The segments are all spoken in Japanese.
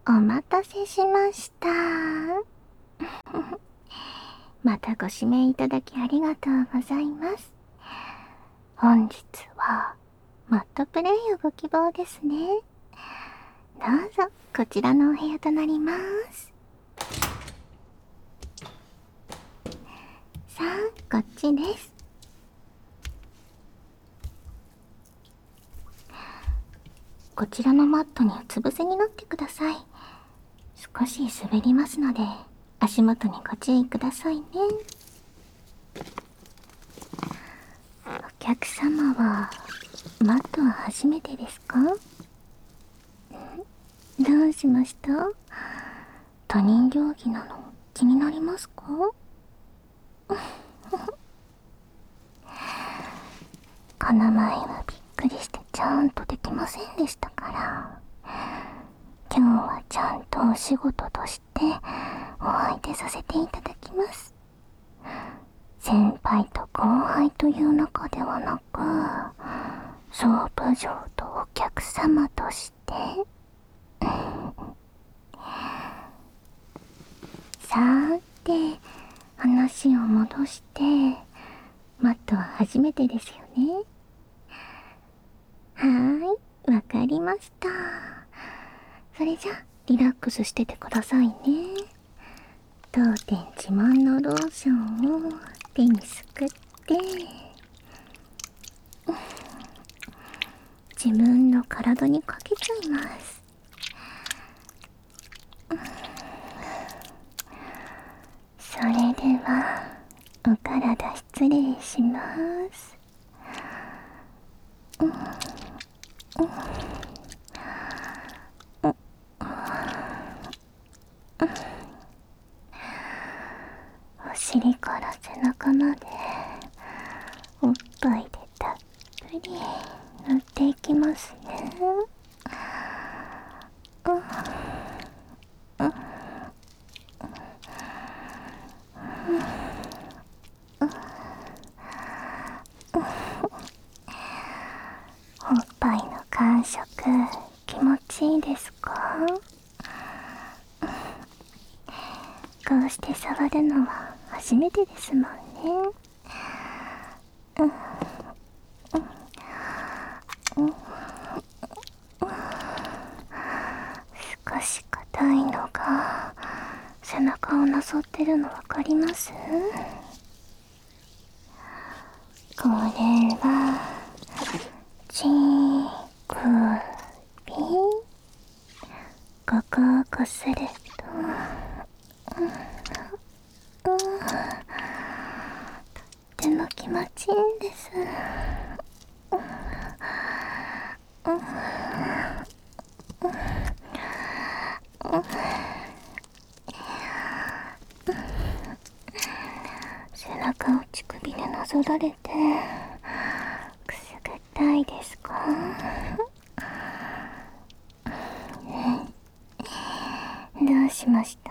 お待たせしました。またご指名いただきありがとうございます。本日はマットプレイをご希望ですね。どうぞこちらのお部屋となります。さあ、こっちです。こちらのマットにうつ伏せになってください。少し滑りますので足元にご注意くださいね。お客様はマットは初めてですか？どうしました？他人行儀なの気になりますか？この前はびっくりしてちゃんとできませんでしたから、今日はちゃんとお仕事としてお相手させていただきます。先輩と後輩という仲ではなく、総部長とお客様としてさーて、話を戻して、マットは初めてですよね。はーい、わかりました。それじゃリラックスしててくださいね。当店自慢のローションを手にすくって、自分の体にかけちゃいます。それではお体失礼します。お尻から背中までおっぱいでたっぷり塗っていきますね。おっぱいの感触気持ちいいですか？こうして触るのは初めてですもんね。少し硬いのが背中をなぞってるのわかります？これはちくび、ここをこするととっても気持ちいいんです。背中を乳首でなぞられてくすぐったいですか？どうしました？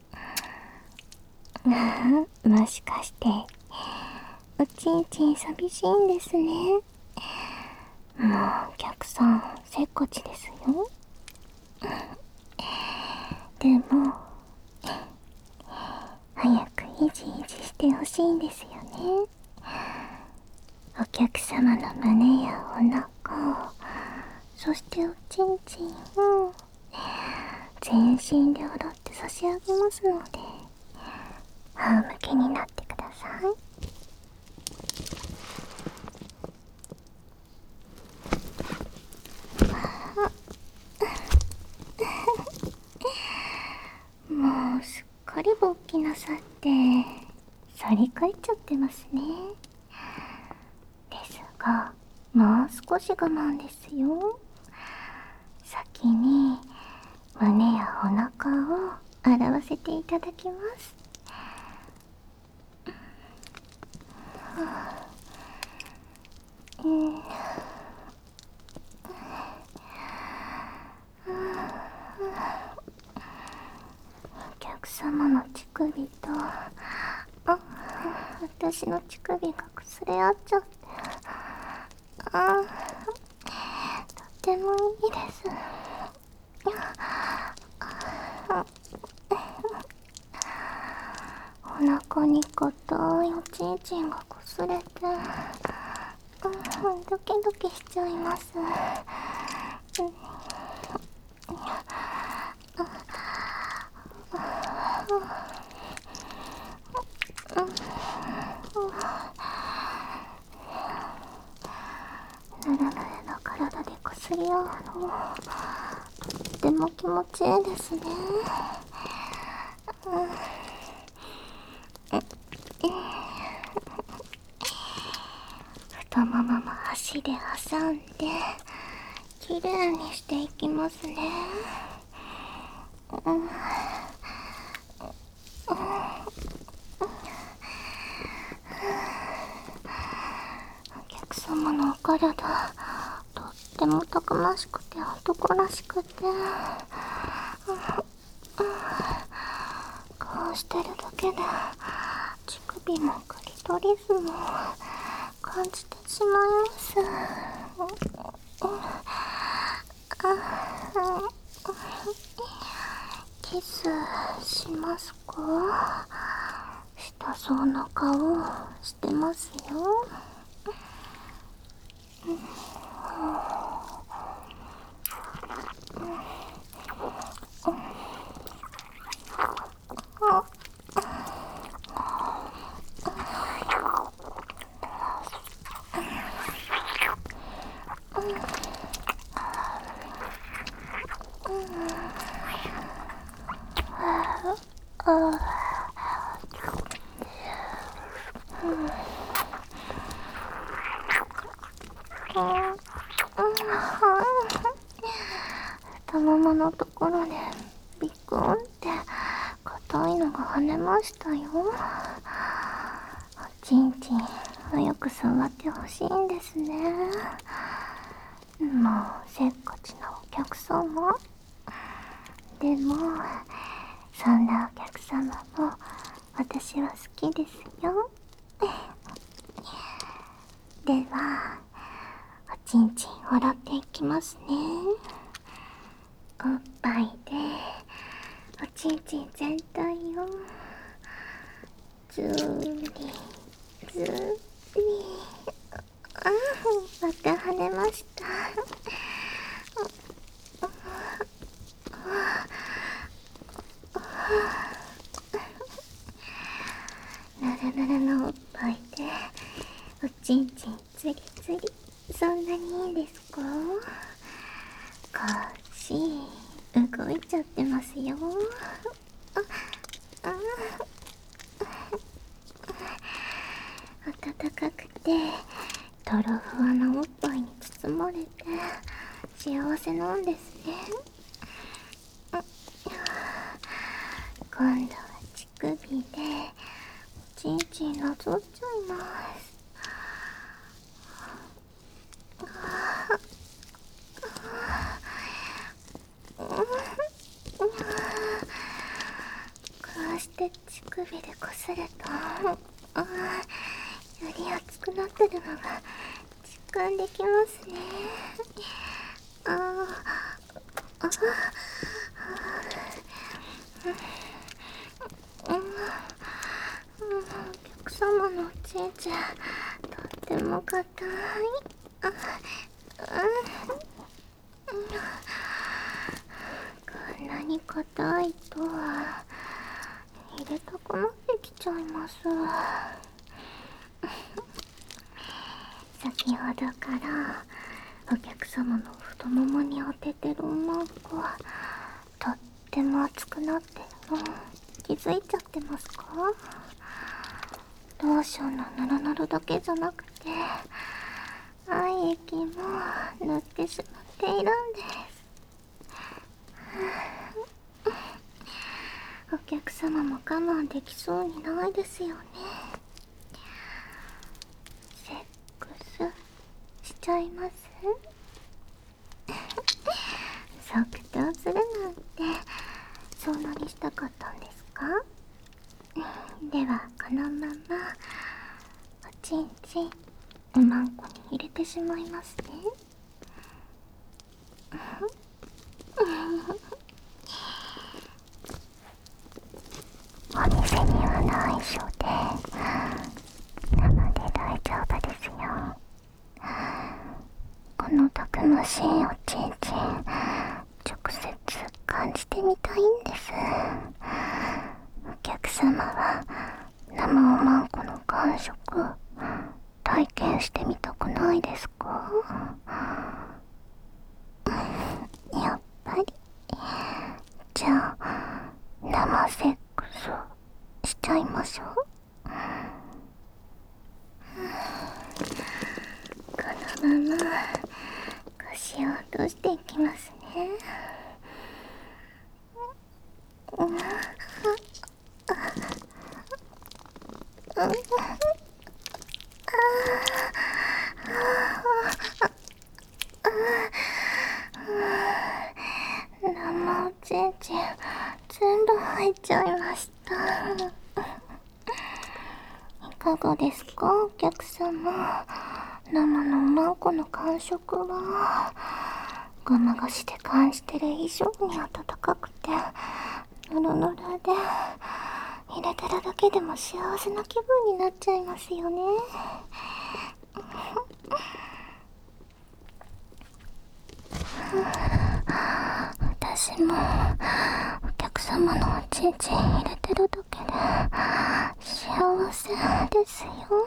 もしかしておちんちん寂しいんですね。もうお客さんせっこちですよ。でも早くイジイジしてほしいんですよね。お客様の胸やお腹、そしておちんちんを全身で踊って差し上げますので、仰向けになってください。もうすっかり勃起なさって反り返っちゃってますね。ですがもう少し我慢ですよ。先に胸やお腹を洗わせていただきます。お客様の乳首と私の乳首が擦れ合っちゃって、とってもいいです。 中に硬いおちんちんが擦れて、ドキドキしちゃいます。ぬるぬるの体でこすり合うの、とっても気持ちいいですね。太ももも足で挟んできれいにしていきますね。お客様のお体、とってもたくましくて男らしくて、こうしてるだけで乳首もクリトリスも感じてしまいます。キスしますか？したそうな顔してますよ。太もものところでビクンって硬いのが跳ねましたよ。おちんちん早く触ってほしいんですね。もうせっかちなお客様。でもそんなお客様も私は好きですよ。ではおちんちん洗っていきますね。おっぱいでおちんちん全体をずーりずーり、また跳ねました。ぬるぬるのおっぱいでおちんちんつりつり、そんなにいいですか？腰動いちゃってますよ。暖かくてとろふわなおっぱいに包まれて幸せなんですね。今度は乳首でおちんちんなぞっちゃいます。こうして乳首でこすると、より熱くなってるのが実感できますね。お客様のおちんちんとっても硬い。こんなに硬いとは入れたくなってきちゃいます。先ほどからお客様の太ももに当ててるマークはとっても熱くなってるの気づいちゃってますか？ローションのぬるぬるだけじゃなくて愛液も塗ってしまっているんです。お客様も我慢できそうにないですよね。セックスしちゃいます？即答するなんてそんなにしたかったんですか？ではこのままおちんちんおまんこに入れてしまいますね。お店には内緒直接感じてみたいんです。お客様は生おまんこの感触体験してみたくないですか？やっぱり。じゃあ生セックスしちゃいましょう。このまま腰を落としていきますね。生おちんちん全部入っちゃいました。いかがですか、お客様。生のおまんこの感触はガマ菓子で感じてる以上に温かくてぬるぬるで、入れてるだけでも幸せな気分になっちゃいますよね。私もお客様のおちんちん入れてるだけで幸せですよ。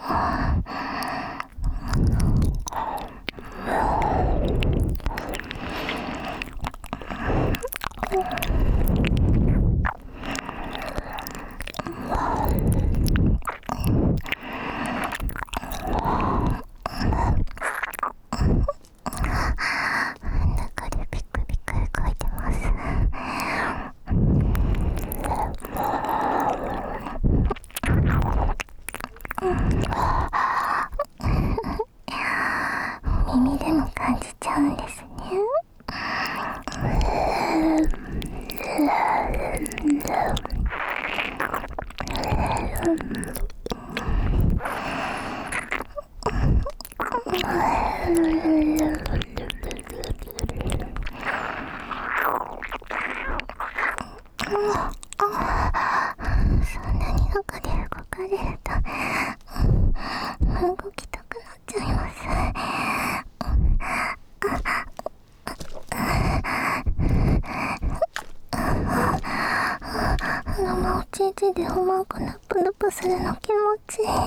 中でビクビク動いてます。耳でも感じちゃうんですね。そんなに中で動かれると動きたくなっちゃいます。生おちんちんでおまんこナップナップするの気持ちいい。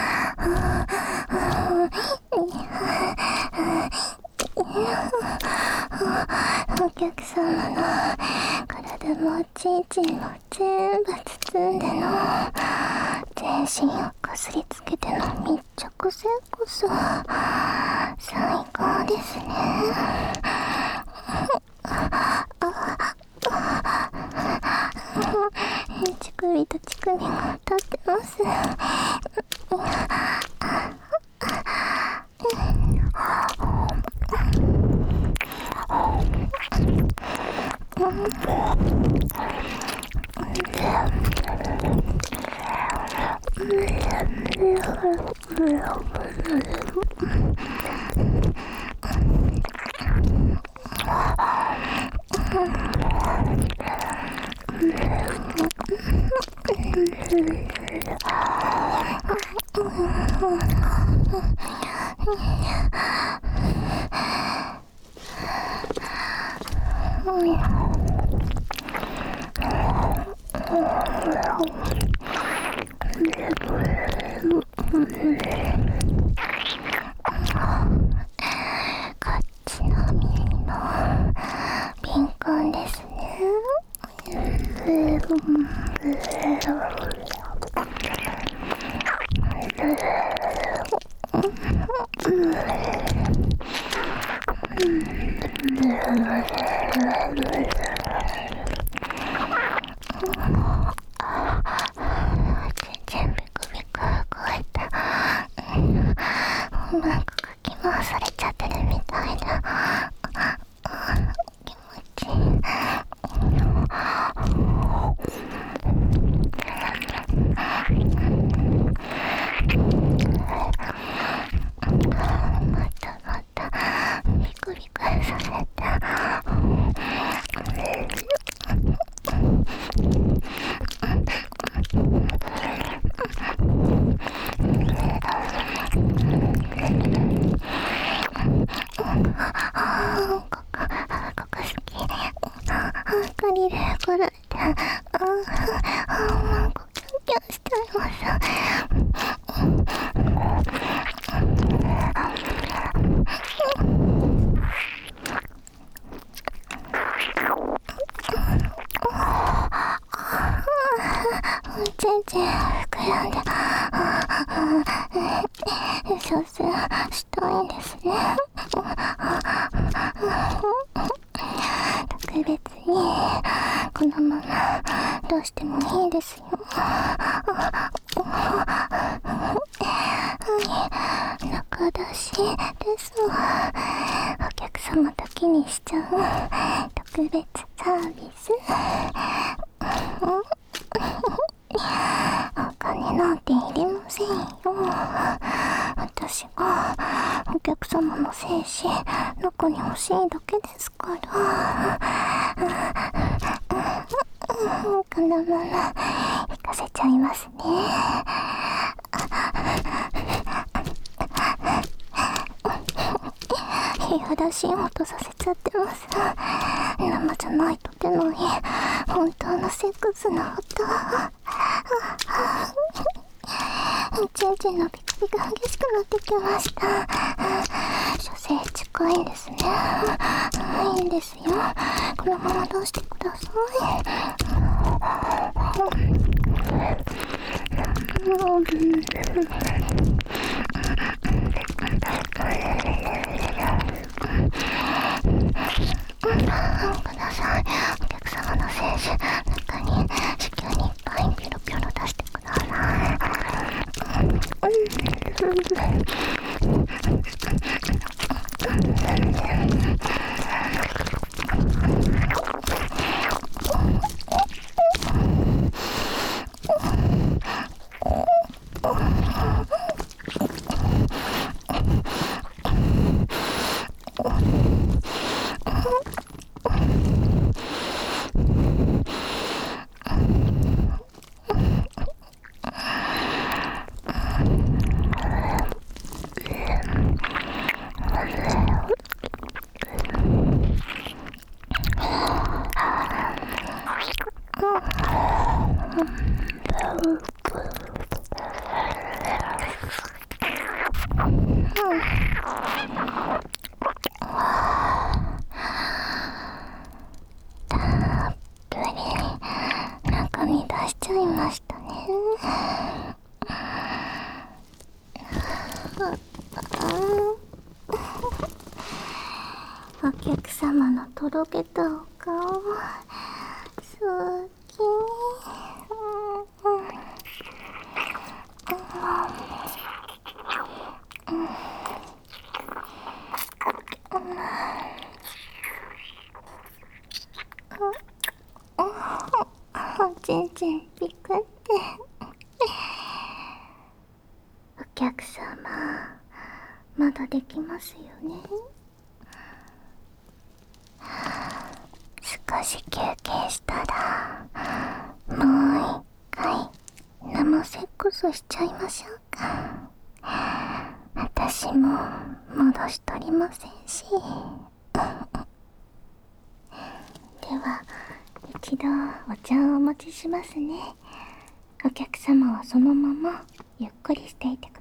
お客様の体もおちんちんも全部包んでの全身をこすりつけての密着性こそ最高ですね。乳首と乳首が立ってます。こっちの耳の敏感ですね。全部首から動いた。うまくかき回されちゃってるみたいだ。気持ちいい。またビクビクさせて。 借りるくらいで、なんかキャンキャンしちゃいます。全然膨らんで、蘇生したいんですね。特別にこのままどうしてもいいですよ。仲出しですわ。お客様だけにしちゃう特別サービス。お金なんていりませんよ。私がお客様の精子中に欲しいだけですから。このまま行かせちゃいますね。部屋出し音させちゃってます。生じゃないと出ない本当のセックスの音。チンチンのピクピク激しくなってきました。射精近いんですね。いいんですよ。このまま通してください。ください。お客様の精子中に子宮にいっぱいピロピロ出してください。中身出しちゃいましたね。お客様のとろけたお顔好き。全然ピクって。お客様まだできますよね。少し休憩したらもう一回生セックスしちゃいましょうか。私も戻しとりませんし。では一度お茶をお持ちしますね。お客様はそのままゆっくりしていて